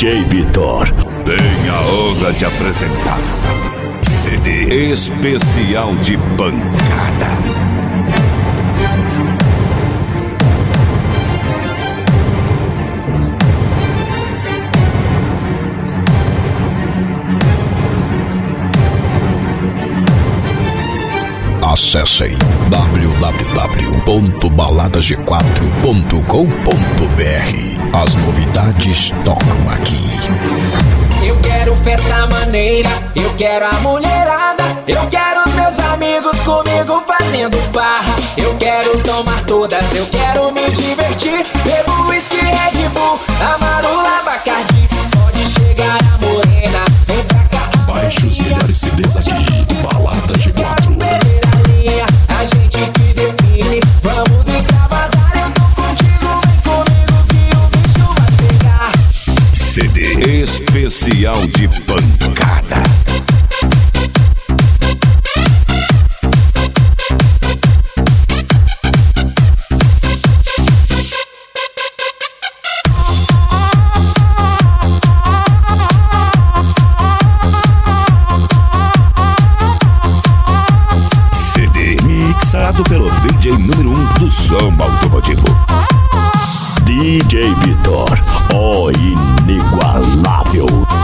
DJ Vitor. Tenho a honra de apresentar CD especial de pancada. Acessem www.baladasg4.com.br. As novidades tocam aqui. Eu quero festa maneira, eu quero a mulherada, eu quero os meus amigos comigo fazendo farra. Eu quero tomar todas, eu quero me divertir. Bebo whisky, Red Bull, Amarula, Bacardi. Pode chegar a morena, vem pra cá. Baixe os melhores CDs aqui, Balada G4. A gente que define, vamos extravasar. Eu tô contigo, vem comigo que o bicho vai pegar. CD especial de pancada. Mixado pelo DJ número 1 do som automotivo, DJ Vitor, o inigualável.